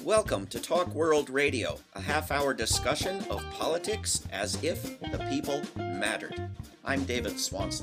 Welcome to Talk World Radio, a half-hour discussion of politics as if the people mattered. I'm David Swanson.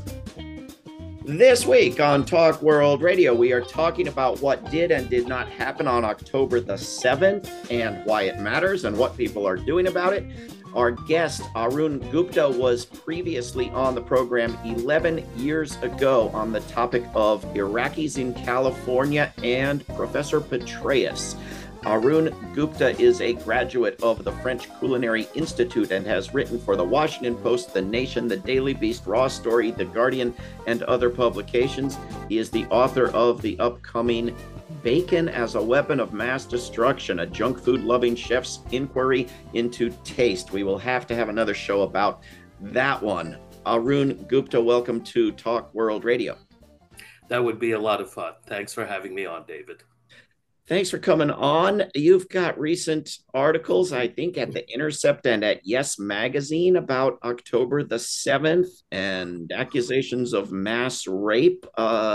This week on Talk World Radio, we are talking about what did and did not happen on October the 7th and why it matters and what people are doing about it. Our guest, Arun Gupta, was previously on the program 11 years ago on the topic of Iraqis in California and Professor Petraeus. Arun Gupta is a graduate of the French Culinary Institute and has written for The Washington Post, The Nation, The Daily Beast, Raw Story, The Guardian, and other publications. He is the author of the upcoming Bacon as a Weapon of Mass Destruction, a junk food-loving chef's inquiry into taste. We will have to have another show about that one. Arun Gupta, welcome to Talk World Radio. That would be a lot of fun. Thanks for having me on, David. Thanks for coming on. You've got recent articles, I think, at The Intercept and at Yes Magazine about October the 7th and accusations of mass rape.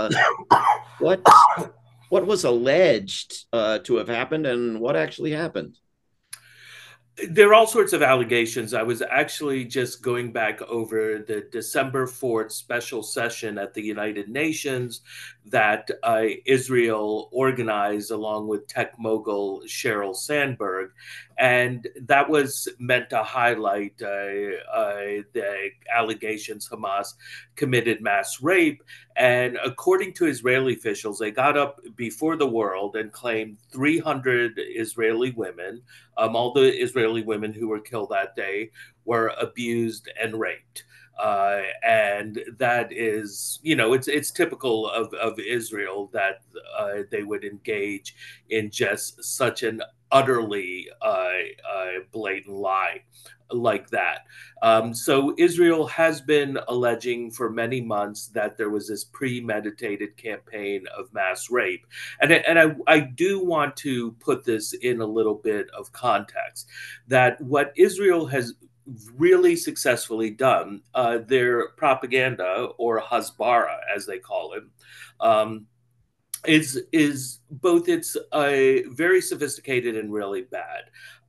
What was alleged to have happened and what actually happened? There are all sorts of allegations. I was actually just going back over the December 4th special session at the United Nations that Israel organized along with tech mogul Sheryl Sandberg. And that was meant to highlight the allegations Hamas committed mass rape. And according to Israeli officials, they got up before the world and claimed 300 Israeli women, all the Israeli women who were killed that day, were abused and raped. And that is, it's typical of Israel that they would engage in just such an utterly blatant lie like that. So Israel has been alleging for many months that there was this premeditated campaign of mass rape. And I do want to put this in a little bit of context, that what Israel has really successfully done, their propaganda, or Hasbara as they call it, is both it's very sophisticated and really bad.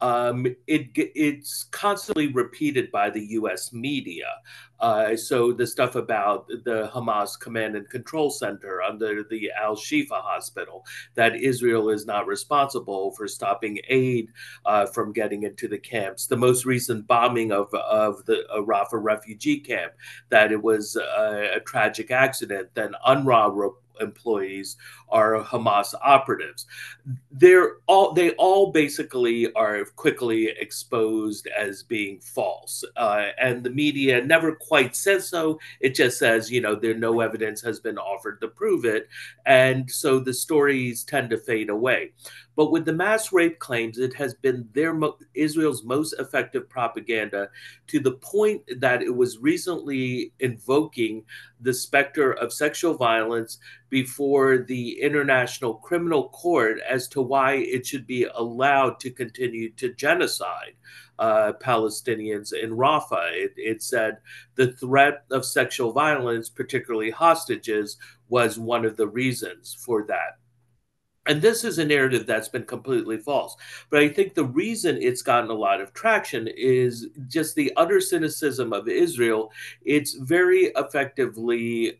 It's constantly repeated by the U.S. media. So the stuff about the Hamas Command and Control Center under the Al-Shifa hospital, that Israel is not responsible for stopping aid from getting into the camps. The most recent bombing of the Rafah refugee camp, that it was a tragic accident. Then UNRWA employees are Hamas operatives. They all basically are quickly exposed as being false. And the media never quite says so. It just says, no evidence has been offered to prove it. And so the stories tend to fade away. But with the mass rape claims, it has been Israel's most effective propaganda, to the point that it was recently invoking the specter of sexual violence before the International Criminal Court as to why it should be allowed to continue to genocide Palestinians in Rafah. It said the threat of sexual violence, particularly hostages, was one of the reasons for that. And this is a narrative that's been completely false. But I think the reason it's gotten a lot of traction is just the utter cynicism of Israel. It's very effectively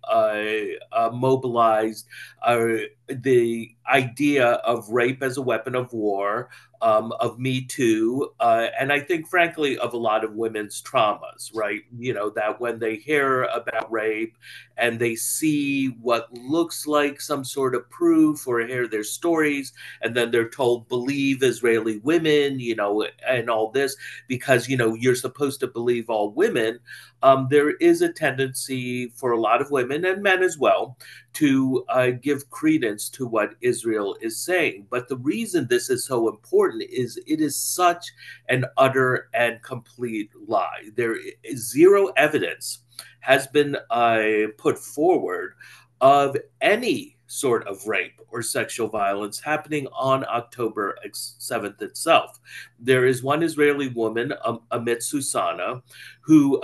mobilized the idea of rape as a weapon of war, of Me Too, and I think, frankly, of a lot of women's traumas, right? That when they hear about rape and they see what looks like some sort of proof or hear their stories, and then they're told, believe Israeli women, and all this, because, you're supposed to believe all women. There is a tendency for a lot of women and men as well to give credence to what Israel is saying. But the reason this is so important is it is such an utter and complete lie. There is zero evidence has been put forward of any sort of rape or sexual violence happening on October 7th itself. There is one Israeli woman, Amit Susana, who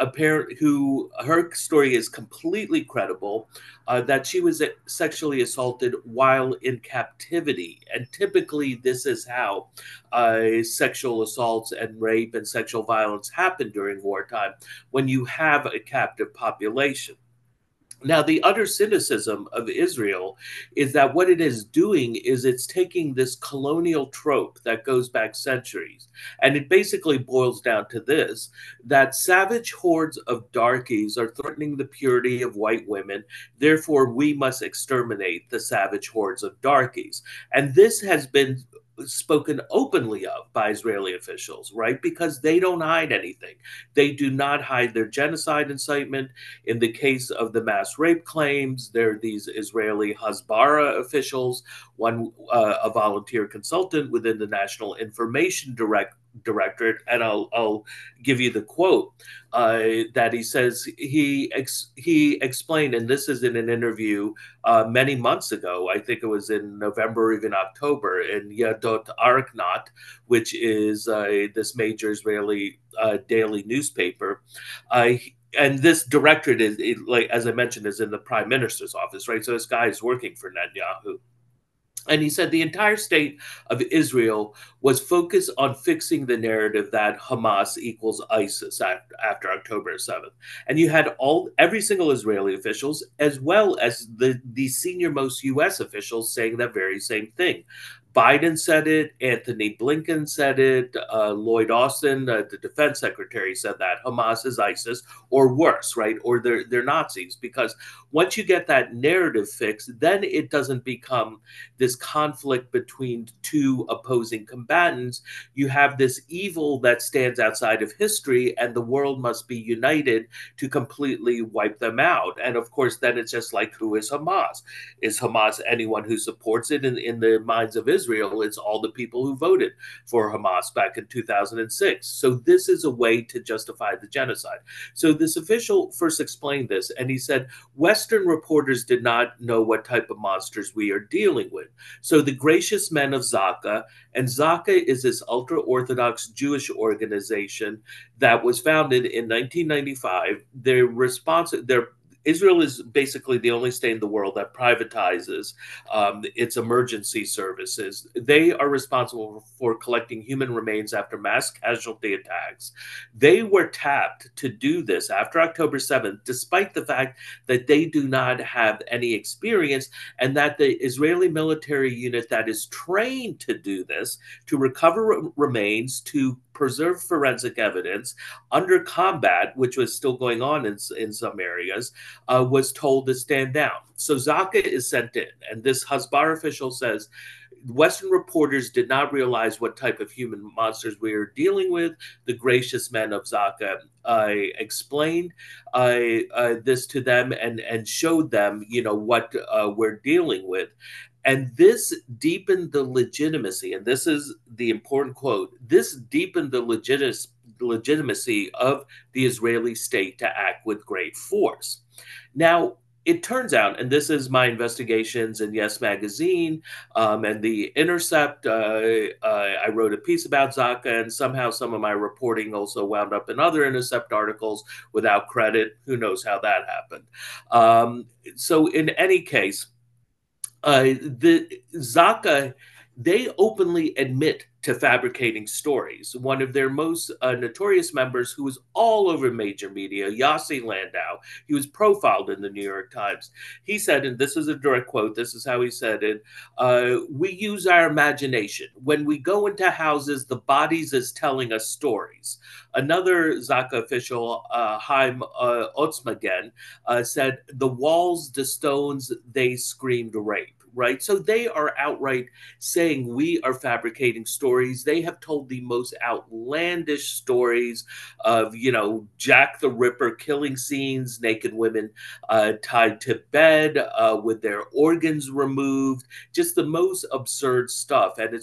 her story is completely credible, that she was sexually assaulted while in captivity. And typically, this is how sexual assaults and rape and sexual violence happen during wartime, when you have a captive population. Now, the utter cynicism of Israel is that what it is doing is it's taking this colonial trope that goes back centuries, and it basically boils down to this: that savage hordes of darkies are threatening the purity of white women, therefore we must exterminate the savage hordes of darkies. And this has been spoken openly of by Israeli officials, right? Because they don't hide anything. They do not hide their genocide incitement. In the case of the mass rape claims, there are these Israeli Hasbara officials, one a volunteer consultant within the National Information Directorate, and I'll give you the quote that he says he explained, and this is in an interview many months ago. I think it was in November or even October, in Yedot Ahronoth, which is this major Israeli daily newspaper. And this directorate is, like as I mentioned, is in the prime minister's office, right? So this guy is working for Netanyahu. And he said the entire state of Israel was focused on fixing the narrative that Hamas equals ISIS after October 7th. And you had every single Israeli officials, as well as the senior most U.S. officials, saying that very same thing. Biden said it. Anthony Blinken said it. Lloyd Austin, the defense secretary, said that Hamas is ISIS, or worse, right? Or they're Nazis. Because once you get that narrative fixed, then it doesn't become this conflict between two opposing combatants. You have this evil that stands outside of history, and the world must be united to completely wipe them out. And of course, then it's just like, who is Hamas? Is Hamas anyone who supports it? In the minds of Israel, it's all the people who voted for Hamas back in 2006. So this is a way to justify the genocide. So this official first explained this, and he said, Western reporters did not know what type of monsters we are dealing with. So the gracious men of Zaka, and Zaka is this ultra-Orthodox Jewish organization that was founded in 1995. Israel is basically the only state in the world that privatizes its emergency services. They are responsible for collecting human remains after mass casualty attacks. They were tapped to do this after October 7th, despite the fact that they do not have any experience, and that the Israeli military unit that is trained to do this, to recover remains, to preserve forensic evidence under combat, which was still going on in some areas, was told to stand down. So Zaka is sent in, and this Hasbara official says, Western reporters did not realize what type of human monsters we are dealing with. The gracious men of Zaka explained this to them and showed them, what we're dealing with. And this deepened the legitimacy, and this is the important quote, this deepened the legitimacy of the Israeli state to act with great force. Now, it turns out, and this is my investigations in Yes Magazine and The Intercept, I wrote a piece about Zaka, and somehow some of my reporting also wound up in other Intercept articles without credit. Who knows how that happened? So in any case, the Zaka, they openly admit to fabricating stories. One of their most notorious members, who was all over major media, Yossi Landau, he was profiled in the New York Times. He said, and this is a direct quote, this is how he said it, we use our imagination. When we go into houses, the bodies is telling us stories. Another Zaka official, Haim Otzmagen, said, the walls, the stones, they screamed rape. Right. So they are outright saying we are fabricating stories. They have told the most outlandish stories of, Jack the Ripper killing scenes, naked women tied to bed with their organs removed, just the most absurd stuff. And it's,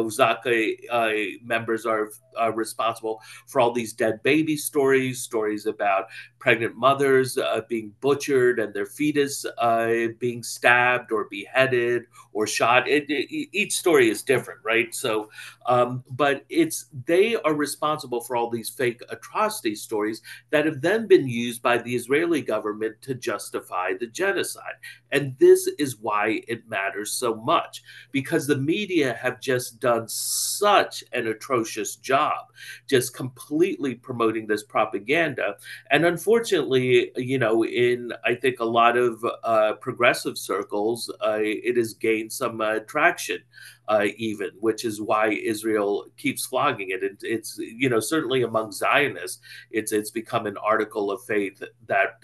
Zaka members are responsible for all these dead baby stories about pregnant mothers being butchered and their fetus being stabbed or beheaded. beheaded or shot. Each story is different, right? So, but they are responsible for all these fake atrocity stories that have then been used by the Israeli government to justify the genocide. And this is why it matters so much, because the media have just done such an atrocious job, just completely promoting this propaganda. And unfortunately, in I think a lot of progressive circles, it has gained some traction. Even, which is why Israel keeps flogging it. It's certainly among Zionists, it's become an article of faith that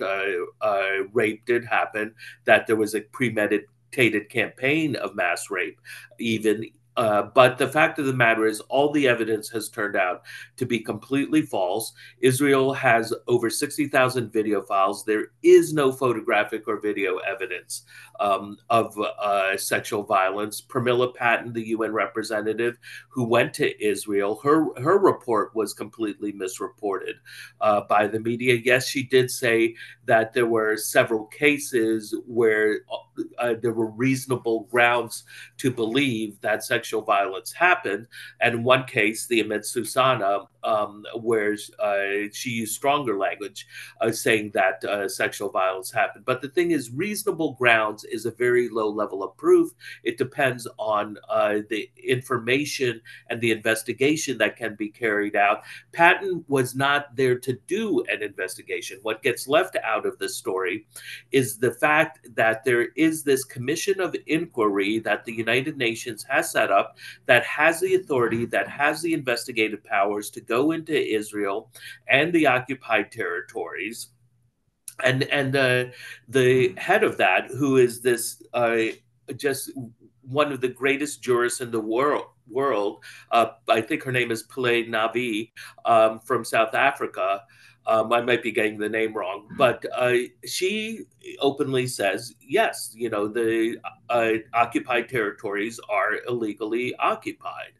rape did happen, that there was a premeditated campaign of mass rape, even. But the fact of the matter is, all the evidence has turned out to be completely false. Israel has over 60,000 video files. There is no photographic or video evidence of sexual violence. Pramila Patten, the UN representative who went to Israel, her report was completely misreported by the media. Yes, she did say that there were several cases where there were reasonable grounds to believe that sexual violence happened. And in one case, the Ahmed Susana, where she used stronger language, saying that sexual violence happened. But the thing is, reasonable grounds is a very low level of proof. It depends on the information and the investigation that can be carried out. Patten was not there to do an investigation. What gets left out of the story is the fact that there is this commission of inquiry that the United Nations has set up, that has the authority, that has the investigative powers to go into Israel and the occupied territories. And the head of that, who is this just one of the greatest jurists in the world, I think her name is Pillay Navi, from South Africa. I might be getting the name wrong, but she openly says, yes, the occupied territories are illegally occupied,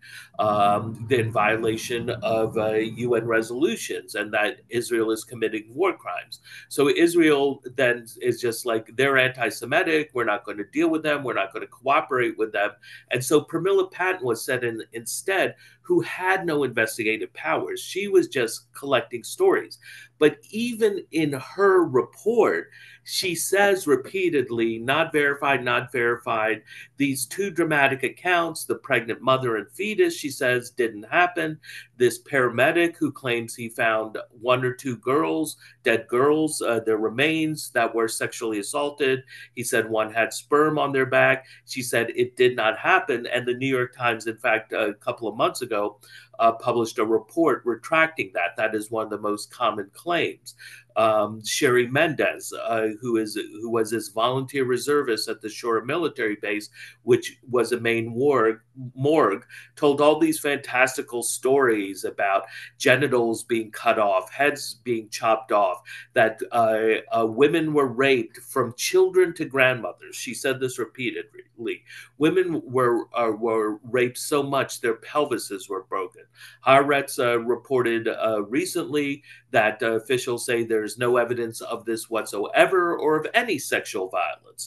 in violation of UN resolutions, and that Israel is committing war crimes. So Israel then is just like, they're anti-Semitic, we're not going to deal with them, we're not going to cooperate with them. And so Pramila Patten was set in instead, who had no investigative powers. She was just collecting stories. But even in her report, she says repeatedly, not verified, not verified. These two dramatic accounts, the pregnant mother and fetus, she says didn't happen. This paramedic who claims he found one or two girls, dead girls, their remains that were sexually assaulted. He said one had sperm on their back. She said it did not happen. And the New York Times, in fact, a couple of months ago, published a report retracting that. That is one of the most common claims. Sherry Mendez, who was this volunteer reservist at the Shore military base, which was a main morgue, told all these fantastical stories about genitals being cut off, heads being chopped off, that women were raped from children to grandmothers. She said this repeatedly. Women were raped so much their pelvises were broken. Haaretz reported recently that officials say there's no evidence of this whatsoever, or of any sexual violence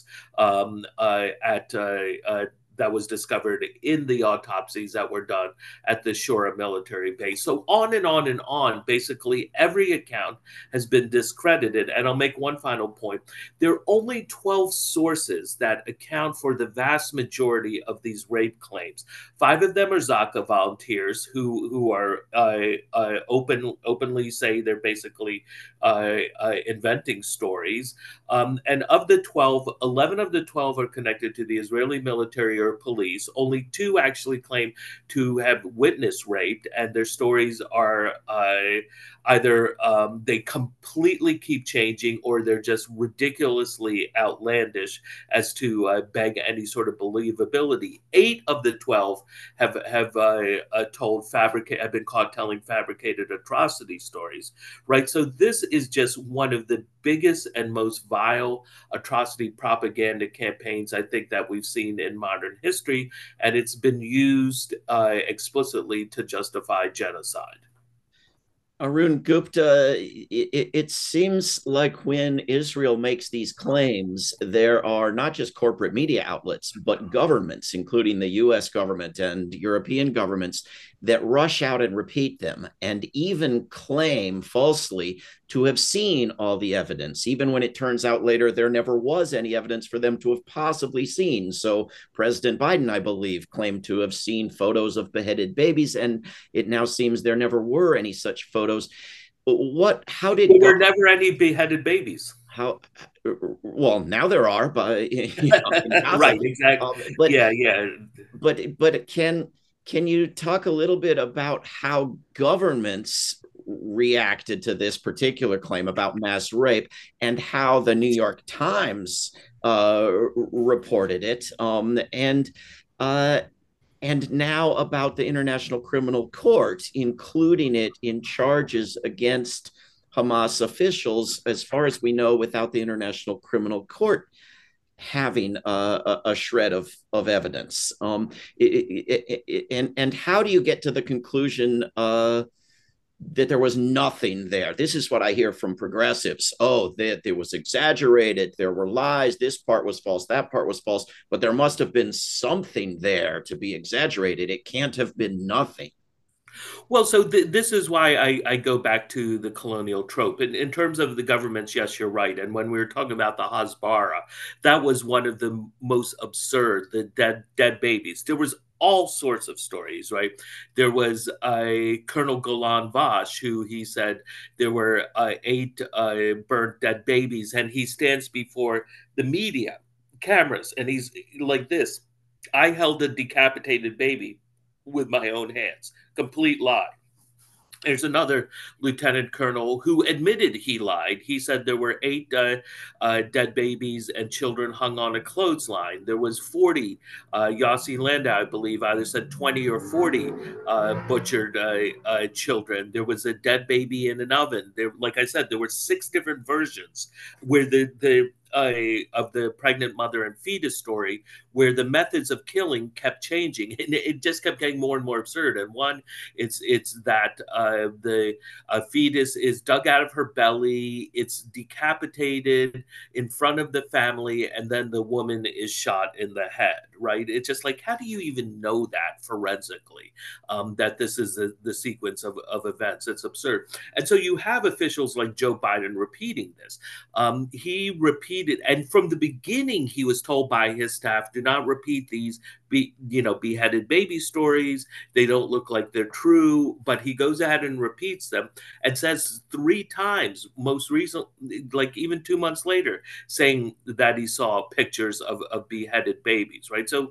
that was discovered in the autopsies that were done at the Shora military base. So on and on and on, basically every account has been discredited. And I'll make one final point. There are only 12 sources that account for the vast majority of these rape claims. 5 of them are Zaka volunteers who are openly say they're basically inventing stories. And of the 12, 11 of the 12 are connected to the Israeli military or police. Only 2 actually claim to have witnessed rape, and their stories are either they completely keep changing, or they're just ridiculously outlandish as to beg any sort of believability. 8 of the 12 have been caught telling fabricated atrocity stories, right? So this is just one of the biggest and most vile atrocity propaganda campaigns I think that we've seen in modern history, and it's been used explicitly to justify genocide. Arun Gupta, it seems like when Israel makes these claims, there are not just corporate media outlets, but governments, including the US government and European governments, that rush out and repeat them and even claim falsely to have seen all the evidence, even when it turns out later there never was any evidence for them to have possibly seen. So, President Biden, I believe, claimed to have seen photos of beheaded babies, and it now seems there never were any such photos. How did There were never any beheaded babies. how well, now there are, but in Gaza. Right, exactly. But Yeah, yeah. can you talk a little bit about how governments reacted to this particular claim about mass rape and how the New York Times reported it, uh, and now about the International Criminal Court, including it in charges against Hamas officials, as far as we know, without the International Criminal Court having a shred of evidence. And how do you get to the conclusion that there was nothing there? This is what I hear from progressives. Oh, that it was exaggerated. There were lies. This part was false. That part was false. But there must have been something there to be exaggerated. It can't have been nothing. Well, so this is why I go back to the colonial trope. In terms of the governments, yes, you're right. And when we were talking about the Hasbara, that was one of the most absurd, the dead babies. There was all sorts of stories, right? There was a Colonel Golan Vash who he said there were 8 burnt dead babies, and he stands before the media cameras and he's like this. I held a decapitated baby with my own hands. Complete lie. There's another lieutenant colonel who admitted he lied. He said there were 8 dead babies and children hung on a clothesline. There was 40. Yossi Landau, I believe, either said 20 or 40 butchered children. There was a dead baby in an oven. There, like I said, there were 6 different versions where the of the pregnant mother and fetus story, where the methods of killing kept changing, and it just kept getting more and more absurd. And one, it's that the fetus is dug out of her belly, it's decapitated in front of the family, and then the woman is shot in the head. Right? It's just like, how do you even know that forensically? That this is the sequence of events. It's absurd. And so you have officials like Joe Biden repeating this. He repeated, and from the beginning, he was told by his staff, "Do not repeat these, beheaded baby stories. They don't look like they're true." But he goes ahead and repeats them, and says 3 times, most recent, like even 2 months later, saying that he saw pictures of beheaded babies. Right, so.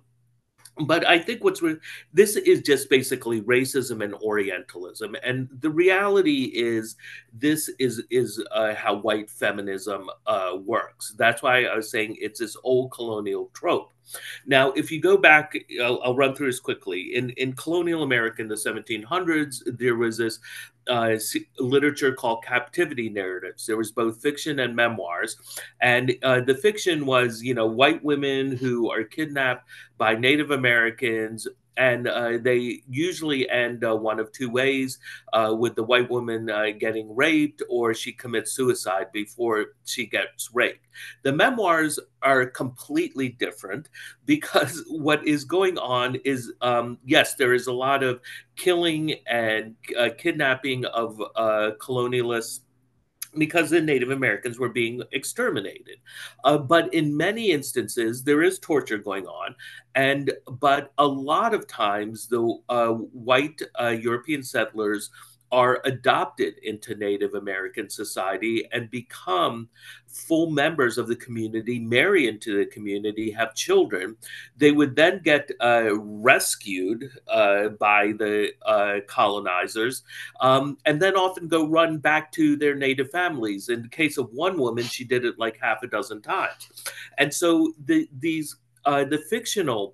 But I think this is just basically racism and Orientalism, and the reality is this is how white feminism works. That's why I was saying it's this old colonial trope. Now, if you go back, I'll run through this quickly. In colonial America in the 1700s, there was this literature called captivity narratives. There was both fiction and memoirs, and the fiction was, white women who are kidnapped by Native Americans, and they usually end one of 2 ways, with the white woman getting raped, or she commits suicide before she gets raped. The memoirs are completely different, because what is going on is, yes, there is a lot of killing and kidnapping of colonialists, because the Native Americans were being exterminated. But in many instances, there is torture going on, but a lot of times the white European settlers are adopted into Native American society and become full members of the community, marry into the community, have children. They would then get rescued by the colonizers, and then often go run back to their native families. In the case of one woman, she did it like half a dozen times. And so the fictional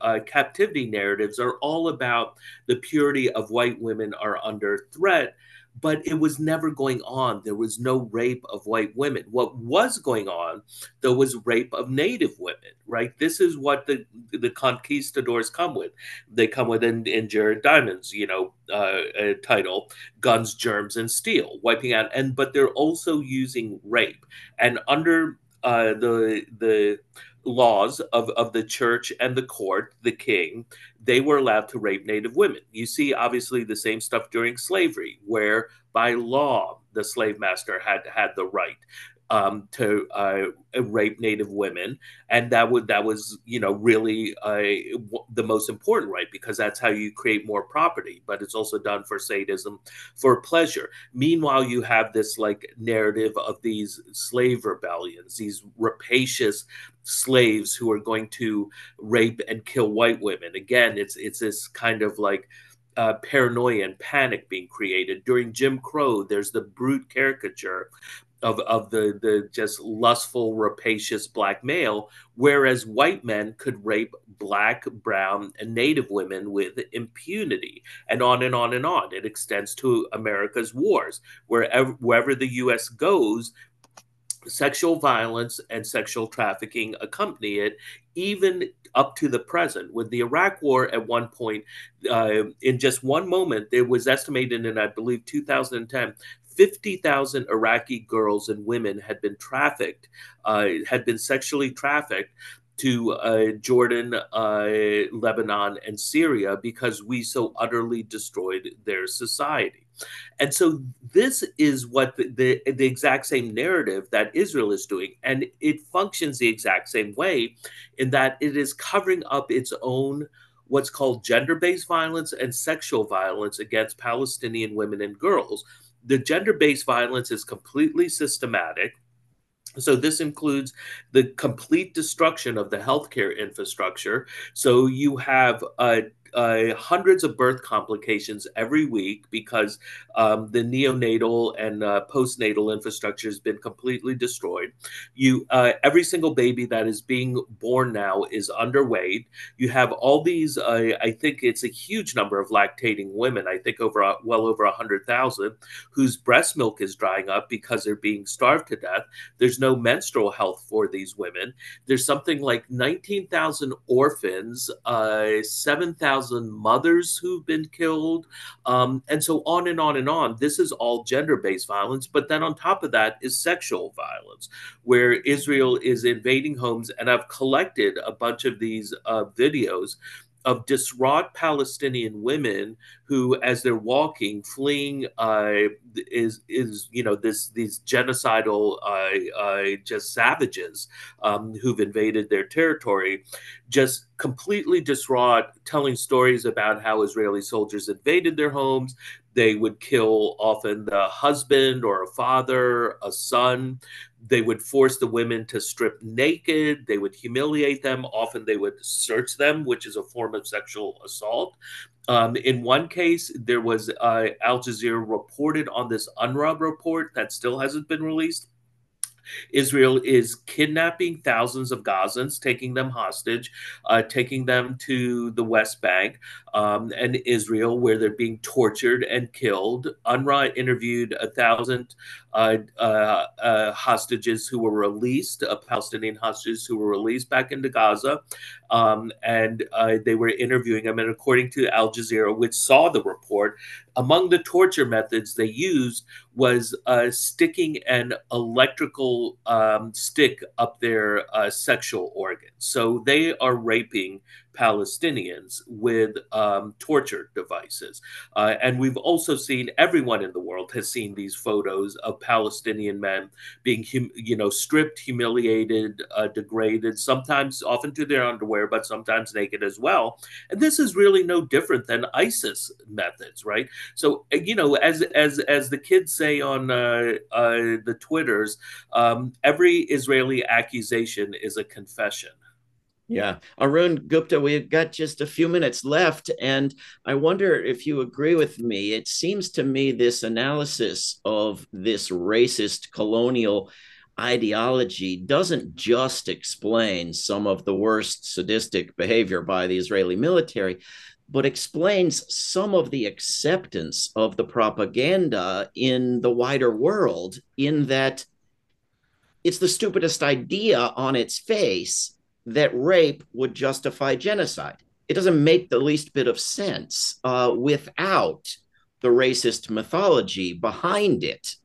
captivity narratives are all about the purity of white women are under threat, but it was never going on. There was no rape of white women. What was going on, though, was rape of Native women, right? This is what the conquistadors come with. They come with in Jared Diamond's, title, Guns, Germs, and Steel, wiping out. But they're also using rape. And under the laws of the church and the court, the king, they were allowed to rape Native women. You see, obviously, the same stuff during slavery, where by law the slave master had the right to rape Native women, and that was really the most important right, because that's how you create more property. But it's also done for sadism, for pleasure. Meanwhile, you have this like narrative of these slave rebellions, these rapacious slaves who are going to rape and kill white women. Again, it's this kind of like paranoia and panic being created. During Jim Crow, there's the brute caricature of the just lustful, rapacious black male, whereas white men could rape black, brown, and Native women with impunity, and on and on and on. It extends to America's wars. Wherever the U.S. goes, sexual violence and sexual trafficking accompany it, even up to the present. With the Iraq War, at one point, in just one moment, it was estimated in, I believe, 2010, 50,000 Iraqi girls and women had been trafficked, had been sexually trafficked to Jordan, Lebanon, and Syria, because we so utterly destroyed their society. And so this is what the exact same narrative that Israel is doing. And it functions the exact same way, in that it is covering up its own what's called gender-based violence and sexual violence against Palestinian women and girls. The gender-based violence is completely systematic. So this includes the complete destruction of the healthcare infrastructure. So you have hundreds of birth complications every week, because the neonatal and postnatal infrastructure has been completely destroyed. Every single baby that is being born now is underweight. You have all these. I think it's a huge number of lactating women. I think well over 100,000 whose breast milk is drying up because they're being starved to death. There's no menstrual health for these women. There's something like 19,000 orphans, 7,000 mothers who've been killed, and so on and on and on. This is all gender-based violence. But then on top of that is sexual violence, where Israel is invading homes. And I've collected a bunch of these videos of distraught Palestinian women who, as they're walking, fleeing, these genocidal just savages who've invaded their territory, just completely distraught, telling stories about how Israeli soldiers invaded their homes. They would kill often the husband or a father, a son. They would force the women to strip naked. They would humiliate them. Often they would search them, which is a form of sexual assault. In one case, there was Al Jazeera reported on this UNRWA report that still hasn't been released. Israel is kidnapping thousands of Gazans, taking them hostage, taking them to the West Bank and Israel, where they're being tortured and killed. UNRWA interviewed 1,000 hostages who were released, Palestinian hostages who were released back into Gaza, and they were interviewing them. And according to Al Jazeera, which saw the report, among the torture methods they used was sticking an electrical stick up their sexual organs. So they are raping Palestinians with torture devices. And we've also seen, everyone in the world has seen these photos of Palestinian men being, stripped, humiliated, degraded, sometimes often to their underwear, but sometimes naked as well. And this is really no different than ISIS methods, right? So, as the kids say on the Twitters, every Israeli accusation is a confession. Yeah. Arun Gupta, we've got just a few minutes left, and I wonder if you agree with me. It seems to me this analysis of this racist colonial ideology doesn't just explain some of the worst sadistic behavior by the Israeli military, but explains some of the acceptance of the propaganda in the wider world, in that it's the stupidest idea on its face that rape would justify genocide. It doesn't make the least bit of sense without the racist mythology behind it.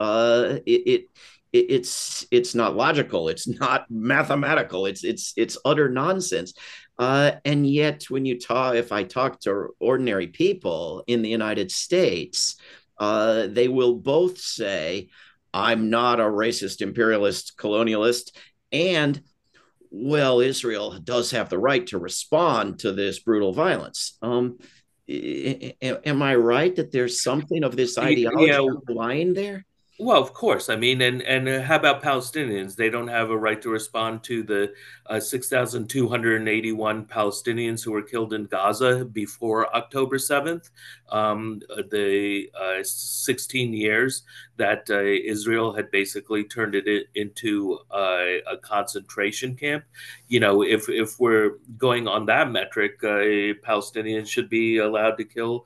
It's not logical. It's not mathematical. It's utter nonsense. And yet, if I talk to ordinary people in the United States, they will both say, "I'm not a racist, imperialist, colonialist," and, well, Israel does have the right to respond to this brutal violence. Am I right that there's something of this ideology Yeah, underlying there? well, of course. I mean, and how about Palestinians? They don't have a right to respond to the 6,281 Palestinians who were killed in Gaza before October 7th, the 16 years that Israel had basically turned it into a concentration camp. You know, if we're going on that metric, Palestinians should be allowed to kill.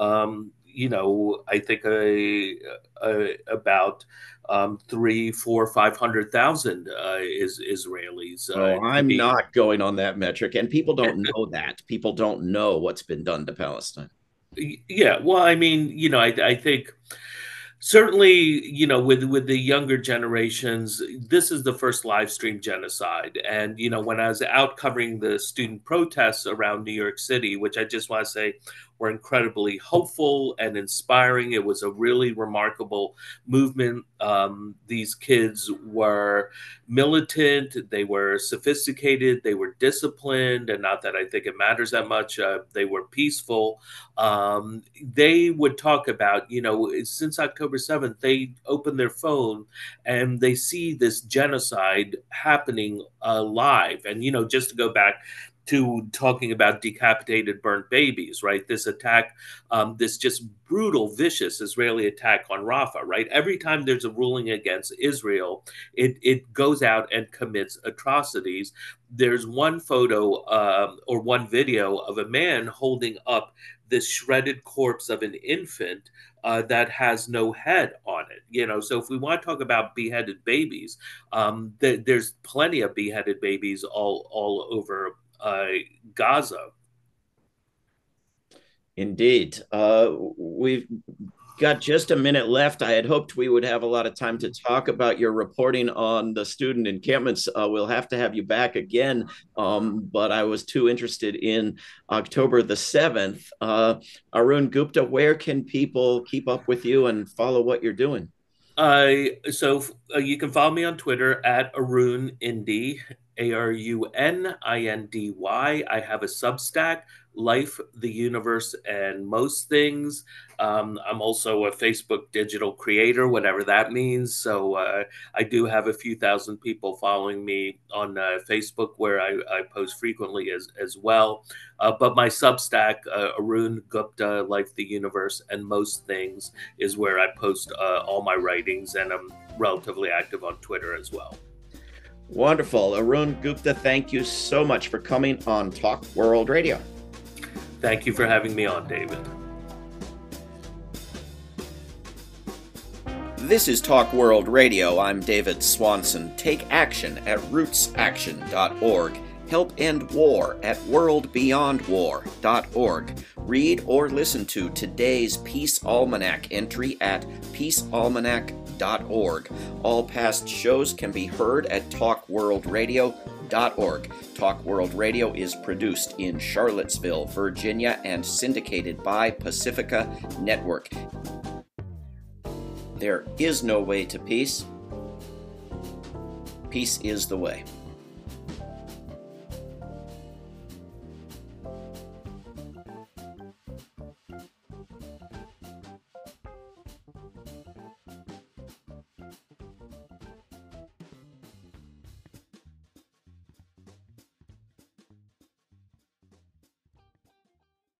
I think about 3, 4, 500,000 is Israelis. Oh, I'm not going on that metric, and people don't know that. People don't know what's been done to Palestine. Yeah, well, I mean, I think certainly, with the younger generations, this is the first live stream genocide. And when I was out covering the student protests around New York City, which I just want to say were incredibly hopeful and inspiring. It was a really remarkable movement. These kids were militant, they were sophisticated, they were disciplined, and not that I think it matters that much. They were peaceful. They would talk about, since October 7th, they open their phone and they see this genocide happening live. And, just to go back to talking about decapitated, burnt babies, right? This attack, this just brutal, vicious Israeli attack on Rafah, right? Every time there's a ruling against Israel, it goes out and commits atrocities. There's one photo or one video of a man holding up this shredded corpse of an infant that has no head on it. So if we want to talk about beheaded babies, there's plenty of beheaded babies all over Gaza. Indeed. We've got just a minute left. I had hoped we would have a lot of time to talk about your reporting on the student encampments. We'll have to have you back again, but I was too interested in October the 7th. Arun Gupta, where can people keep up with you and follow what you're doing? So you can follow me on Twitter at Arun Indy, ARUNINDY. I have a Substack, Life, the Universe, and Most Things. I'm also a Facebook digital creator, whatever that means. So I do have a few thousand people following me on Facebook, where I post frequently as well. But my Substack, Arun Gupta, Life, the Universe, and Most Things, is where I post all my writings, and I'm relatively active on Twitter as well. Wonderful. Arun Gupta, thank you so much for coming on Talk World Radio. Thank you for having me on, David. This is Talk World Radio. I'm David Swanson. Take action at rootsaction.org. Help end war at worldbeyondwar.org. Read or listen to today's Peace Almanac entry at peacealmanac.org. All past shows can be heard at talkworldradio.org. Talk World Radio is produced in Charlottesville, Virginia, and syndicated by Pacifica Network. There is no way to peace. Peace is the way.